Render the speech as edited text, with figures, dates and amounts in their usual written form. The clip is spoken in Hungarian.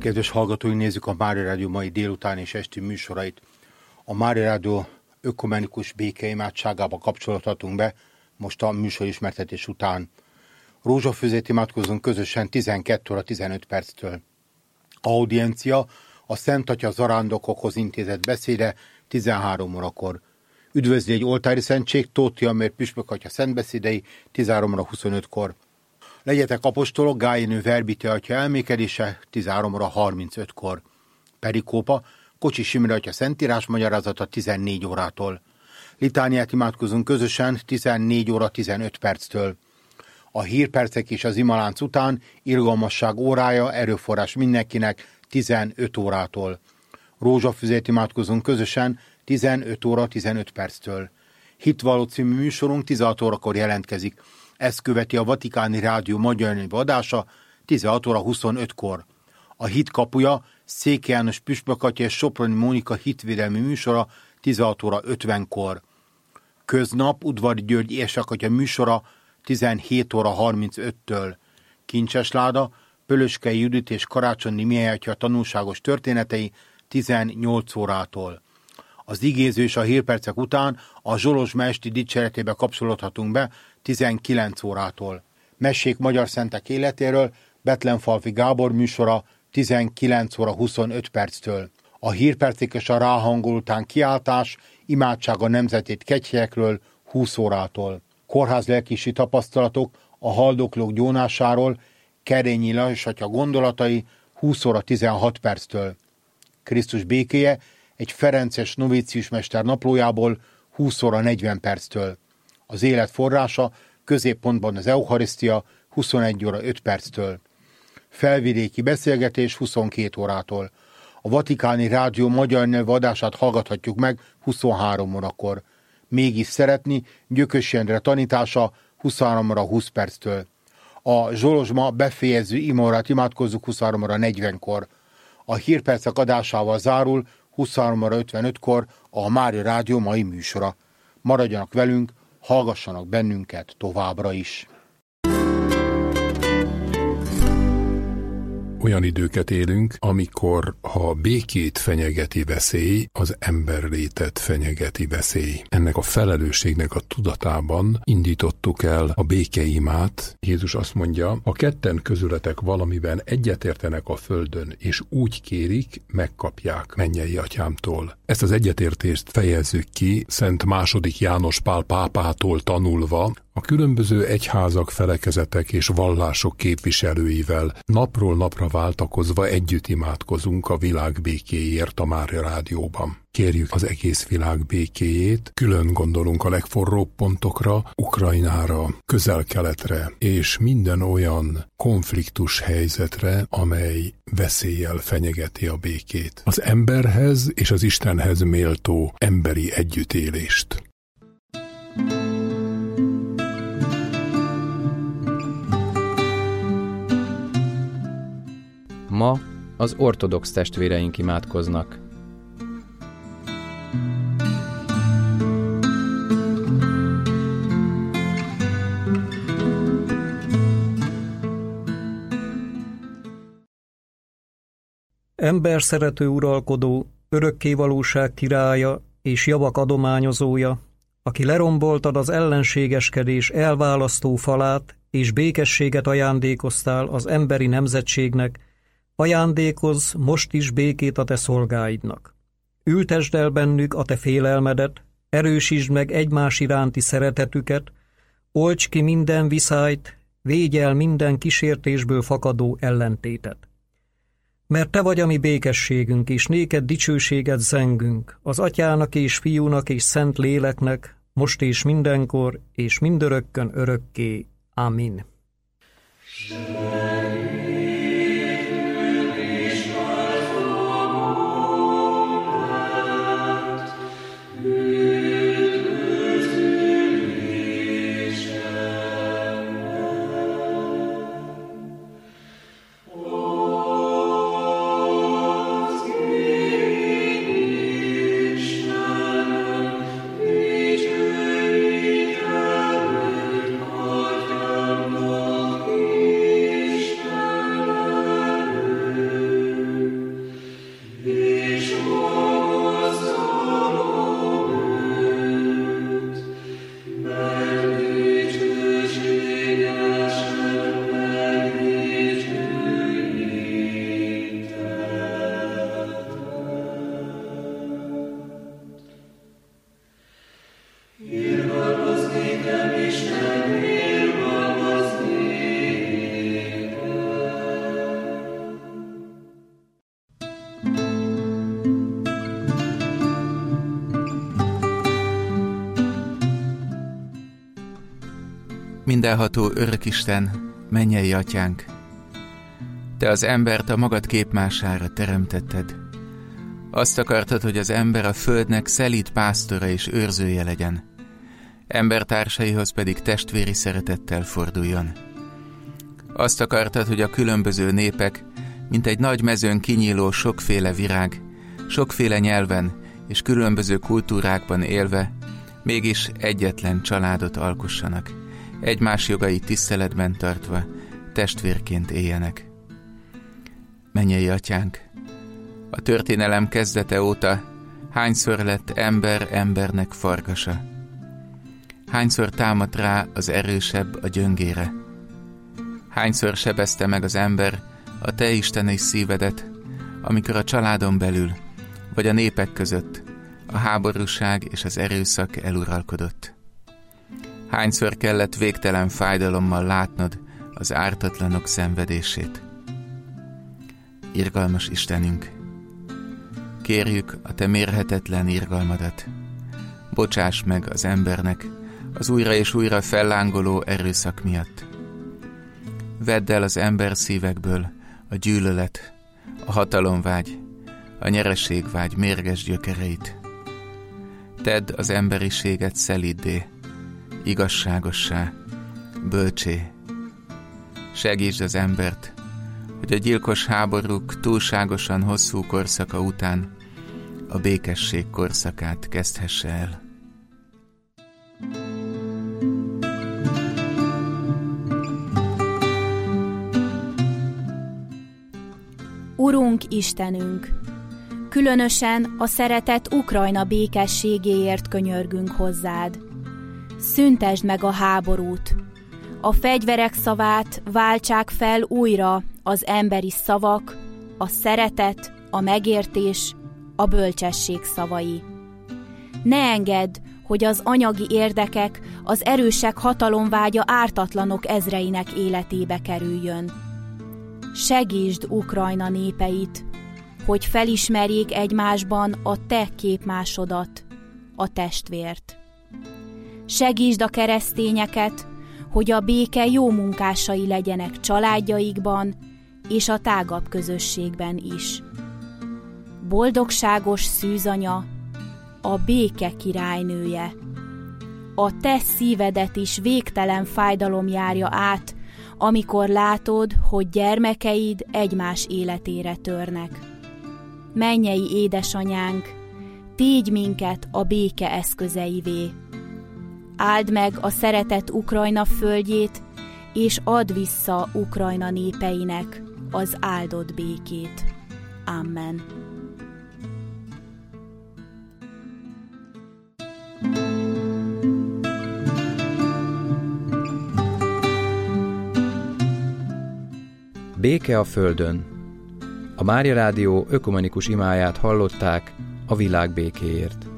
Kedves hallgatóink, nézzük a Mária Rádió mai délután és esti műsorait. A Mária Rádió ökumenikus békeimádságába kapcsolódhatunk be most a műsor ismertetés után. Rózsafőzét imádkozunk közösen 12 óra 15 perctől. Audiencia a Szent Atya zarándokokhoz intézett beszéde 13 órakor. Üdvözli egy oltári szentség, Tóth Amér püspök atya szentbeszédei 13 óra 25-kor. Legyetek apostolok, Gályinő Verbite atya elmékedése 13 óra 35-kor. Perikópa, Kocsis Imre atya szentírás magyarázata 14 órától. Litániát imádkozunk közösen 14 óra 15 perctől. A hírpercek és az imalánc után irgalmasság órája, erőforrás mindenkinek 15 órától. Rózsafüzét imádkozunk közösen 15 óra 15 perctől. Hitvalló című műsorunk 16 órakor jelentkezik. Ezt követi a Vatikáni Rádió magyar nyelvű adása 16 óra 25-kor. A Hit kapuja Székely János püspök atya és Soproni Mónika hitvédelmi műsora 16 óra 50-kor. Köznap Udvari György érsakatya műsora 17 óra 35-től. Kincsesláda Pölöskei Judit és Karácsonyi Mihály atya tanulságos történetei 18 órától. Az igéző és a hírpercek után a Zsolozsma esti dicséretébe kapcsolódhatunk be 19 órától. Mesék magyar szentek életéről Betlenfalvi Gábor műsora 19 óra 25 perctől. A hírpercek és a ráhangol után kiáltás, imádság a nemzetét kegyhelyekről 20 órától. Kórház lelkisi tapasztalatok a haldoklók gyónásáról, Kerényi Lajos atya gondolatai 20 óra 16 perctől. Krisztus békéje egy ferences novíciusmester naplójából 20 óra 40 perctől. Az élet forrása középpontban az Eucharisztia 21 óra 5 perctől. Felvidéki beszélgetés 22 órától. A Vatikáni Rádió magyar nyelvű adását hallgathatjuk meg 23 órakor. Mégis szeretni Gyökös Endre tanítása 23 óra 20 perctől. A Zsolozsma befejező imaórát imádkozzuk 23 óra 40-kor. A hírpercek adásával zárul 23 óra 55-kor a Mária Rádió mai műsora. Maradjanak velünk, hallgassanak bennünket továbbra is. Olyan időket élünk, amikor ha békét fenyegeti veszély, az emberlétet fenyegeti veszély. Ennek a felelősségnek a tudatában indítottuk el a békeimát. Jézus azt mondja, ha ketten közületek valamiben egyetértenek a földön, és úgy kérik, megkapják mennyei atyámtól. Ezt az egyetértést fejezzük ki Szent II. János Pál pápától tanulva, a különböző egyházak, felekezetek és vallások képviselőivel napról napra váltakozva együtt imádkozunk a világ békéért a Mária Rádióban. Kérjük az egész világ békéjét, külön gondolunk a legforróbb pontokra, Ukrajnára, Közel-Keletre és minden olyan konfliktus helyzetre, amely veszéllyel fenyegeti a békét. Az emberhez és az Istenhez méltó emberi együttélést. Ma az ortodox testvéreink imádkoznak. Emberszerető uralkodó, örökkévalóság királya és javak adományozója, aki leromboltad az ellenségeskedés elválasztó falát, és békességet ajándékoztál az emberi nemzetségnek, ajándékozz most is békét a te szolgáidnak. Ültesd el bennük a te félelmedet, erősítsd meg egymás iránti szeretetüket, olts ki minden viszályt, védj el minden kísértésből fakadó ellentétet. Mert te vagy a mi békességünk, és néked dicsőséget zengünk, az Atyának és Fiúnak és Szent Léleknek, most és mindenkor, és mindörökkön örökké. Amin. Mindenható Örökisten, mennyei Atyánk, Te az embert a magad képmására teremtetted. Azt akartad, hogy az ember a földnek szelíd pásztora és őrzője legyen, embertársaihoz pedig testvéri szeretettel forduljon. Azt akartad, hogy a különböző népek, mint egy nagy mezőn kinyíló sokféle virág, sokféle nyelven és különböző kultúrákban élve, mégis egyetlen családot alkossanak, egymás jogait tiszteletben tartva, testvérként éljenek. Mennyei Atyánk, a történelem kezdete óta hányszor lett ember embernek farkasa? Hányszor támadt rá az erősebb a gyöngére? Hányszor sebezte meg az ember a te isteni szívedet, amikor a családon belül, vagy a népek között a háborúság és az erőszak eluralkodott? Hányszor kellett végtelen fájdalommal látnod az ártatlanok szenvedését? Irgalmas Istenünk, kérjük a te mérhetetlen irgalmadat. Bocsáss meg az embernek az újra és újra fellángoló erőszak miatt. Vedd el az ember szívekből a gyűlölet, a hatalomvágy, a nyereségvágy mérges gyökereit. Tedd az emberiséget szeliddé, igazságossá, bölcsé. Segítsd az embert, hogy a gyilkos háborúk túlságosan hosszú korszaka után a békesség korszakát kezdhesse el. Urunk Istenünk, különösen a szeretett Ukrajna békességéért könyörgünk hozzád. Szüntesd meg a háborút, a fegyverek szavát váltsák fel újra az emberi szavak, a szeretet, a megértés, a bölcsesség szavai. Ne engedd, hogy az anyagi érdekek, az erősek hatalomvágya ártatlanok ezreinek életébe kerüljön. Segítsd Ukrajna népeit, hogy felismerjék egymásban a te képmásodat, a testvért. Segítsd a keresztényeket, hogy a béke jó munkásai legyenek családjaikban és a tágabb közösségben is. Boldogságos szűzanya, a béke királynője. A te szívedet is végtelen fájdalom járja át, amikor látod, hogy gyermekeid egymás életére törnek. Mennyei édesanyánk, tégy minket a béke eszközeivé. Áld meg a szeretett Ukrajna földjét, és add vissza Ukrajna népeinek az áldott békét. Amen. Béke a földön. A Mária Rádió ökumenikus imáját hallották a világ békéért.